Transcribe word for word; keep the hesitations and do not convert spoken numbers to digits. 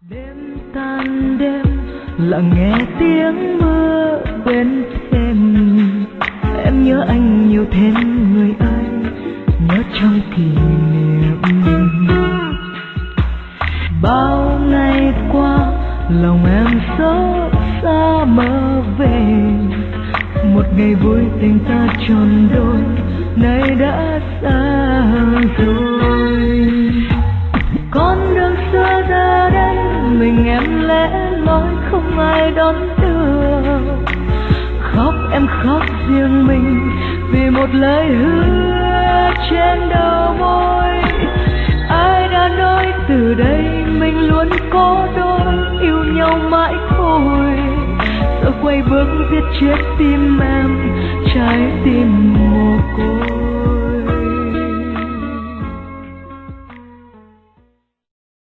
Đêm tan đêm lặng nghe tiếng mưa bên thềm, em nhớ anh nhiều thêm người ơi, nhớ trong kỷ niệm. Bao ngày qua lòng em xót xa mơ về một ngày vui tình ta tròn đôi, nay đã xa rồi. Con đường xưa ra đây mình em lẻ loi không ai đón đưa, khóc em khóc riêng mình vì một lời hứa trên đầu môi. Ai đã nói từ đây mình luôn có đôi, yêu nhau mãi thôi, rồi quay bước giết chết tim em, trái tim mồ côi.